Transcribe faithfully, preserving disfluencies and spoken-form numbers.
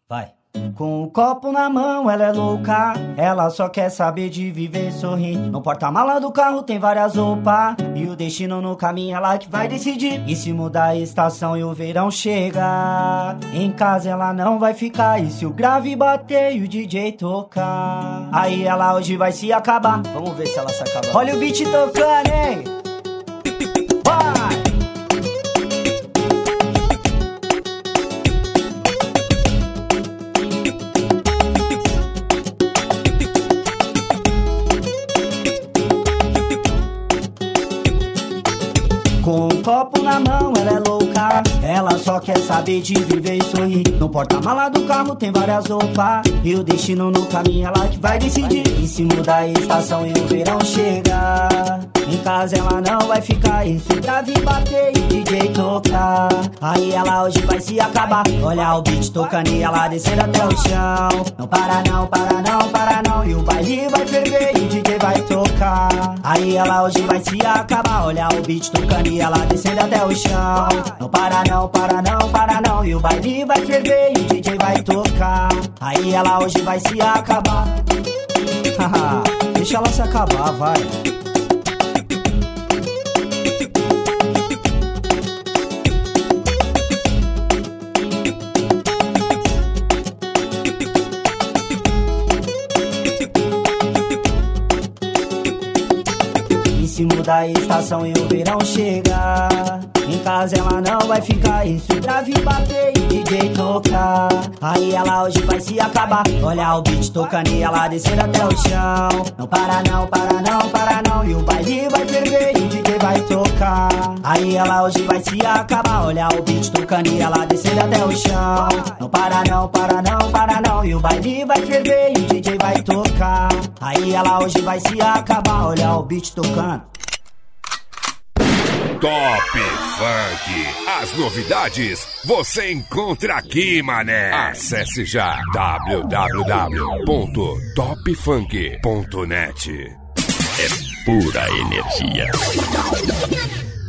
Vai. Com o copo na mão, ela é louca. Ela só quer saber de viver sorrindo. No porta-mala do carro tem várias roupas. E o destino no caminho, ela que vai decidir. E se mudar a estação e o verão chega, em casa ela não vai ficar. E se o grave bater e o D J tocar, aí ela hoje vai se acabar. Vamos ver se ela se acaba. Olha o beat tocando, hein? Vai! Com um copo na mão, ela é louca. Ela só quer saber de viver e sorrir. No porta-mala do carro tem várias roupas. E o destino no caminho, ela que vai decidir. E se mudar a estação e o verão chega, em casa ela não vai ficar. E se o grave bater e o D J tocar, aí ela hoje vai se acabar. Olha o beat tocando e ela descendo até o chão. Não para não, para não, para não. E o baile vai ferver e o D J vai tocar, aí ela hoje vai se acabar. Olha o beat tocando e ela descendo até o chão. Não para não, para não, para não. E o baile vai ferver e o D J vai tocar, aí ela hoje vai se acabar. Deixa ela se acabar, vai. Se mudar a estação e o verão chega, em casa ela não vai ficar. E se o grave bater e o D J tocar, aí ela hoje vai se acabar. Olha o beat tocando e ela descendo até o chão. Não para não, para não, para não. E o baile vai ferver e o D J vai tocar, aí ela hoje vai se acabar. Olha o beat tocando e ela descendo até o chão. Não para não, para não, para não. E o baile vai ferver e o D J vai tocar, aí ela hoje vai se acabar. Olha o beat tocando. Top Funk. As novidades você encontra aqui, mané. Acesse já w w w ponto top funk ponto net. É pura energia.